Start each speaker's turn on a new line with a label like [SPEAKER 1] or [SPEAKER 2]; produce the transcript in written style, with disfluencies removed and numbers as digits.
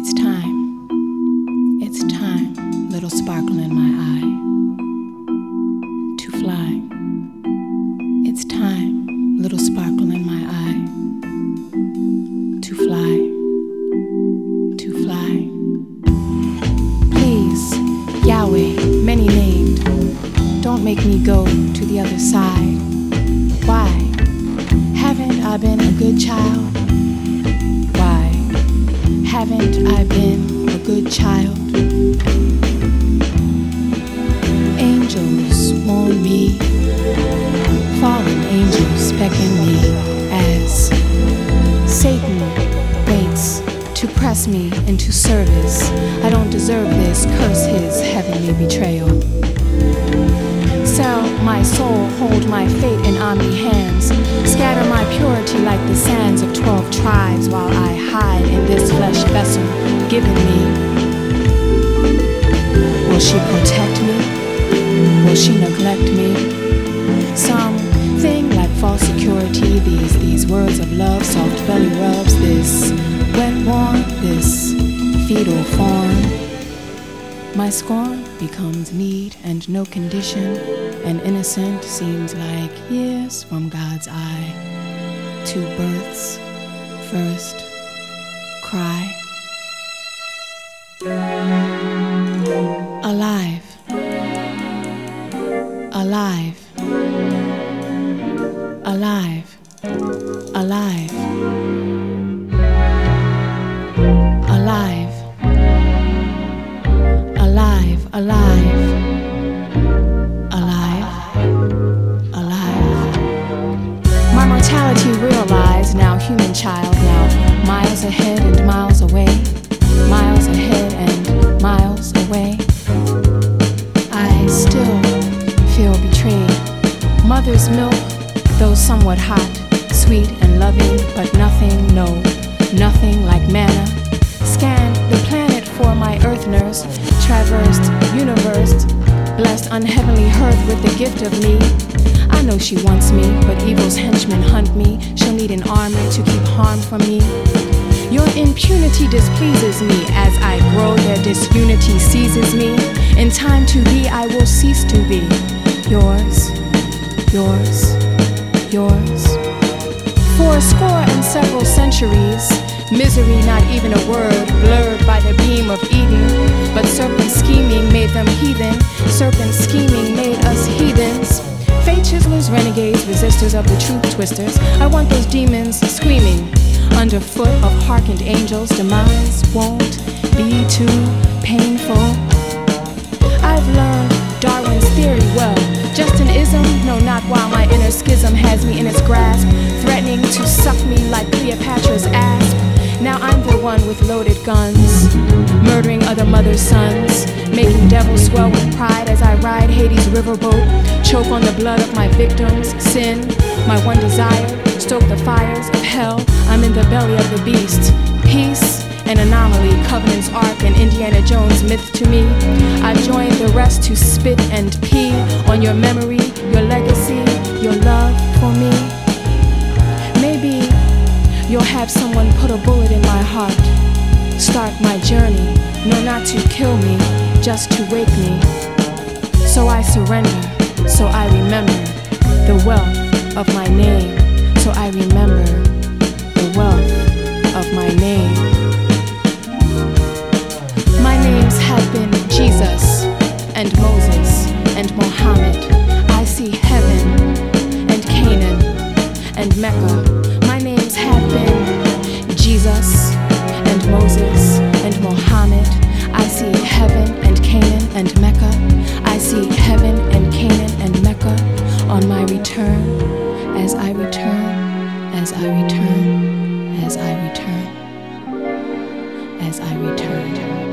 [SPEAKER 1] It's time, little sparkle in my eye, to fly. It's time, little sparkle in my eye, to fly, to fly. Please, Yahweh, many named, don't make me go to the other side. Why? Haven't I been a good child? Why? Haven't I been a good child? Angels warn me, fallen angels beckon me as Satan waits to press me into service. I don't deserve this, curse his heavenly betrayal. Sell my soul, hold my fate in army hands, scatter my purity like the sands of 12 tribes while I hide in this flesh vessel given me. Will she protect me? Will she neglect me? Something like false security, these words of love, soft belly rubs, this wet warmth, this fetal form. My scorn becomes need and no condition, and innocent seems like years from God's eye to birth's first cry. Alive, alive, alive, alive, alive, alive, alive, alive, alive. My mortality realized, now human child, now miles ahead and miles away, miles ahead and miles away. I still feel betrayed. Mother's milk, though somewhat hot, sweet and loving, but nothing, no, nothing like manna. Scanned the planet for my earth nurse, traversed universe, blessed unheavenly hearth with the gift of me. I know she wants me, but evil's henchmen hunt me. She'll need an army to keep harm from me. Your impunity displeases me. As I grow, their disunity seizes me. In time to be, I will cease to be yours, yours, yours. For a score and several centuries, misery, not even a word, blurred by the beam of Eden. But serpent scheming made them heathen. Serpent scheming made us heathens. Fate chiselers, renegades, resistors of the truth twisters. I want those demons screaming underfoot of hearkened angels. Demise won't be too painful. I've learned Darwin's theory well. Just an ism, no, not while my inner schism has me in its grasp, threatening to suck me like Cleopatra's asp. Now I'm the one with loaded guns, murdering other mothers' sons, making devils swell with pride as I ride Hades' riverboat, choke on the blood of my victims, sin, my one desire, stoke the fires of hell. I'm in the belly of the beast, peace, an anomaly, Covenant's Ark, and Indiana Jones myth to me. I've joined the rest to spit and pee on your memory, your legacy, your love for me. Maybe you'll have someone put a bullet in my heart, start my journey, no, not to kill me, just to wake me. So I surrender, so I remember the wealth of my name, so I remember the wealth of my name. My names have been Jesus and Moses and Mohammed. I see heaven and Canaan and Mecca. My names have been Jesus and Moses and Mohammed. I see heaven and Canaan and Mecca. I see heaven and Canaan and Mecca on my return, as I return, as I return, as I return, as I return.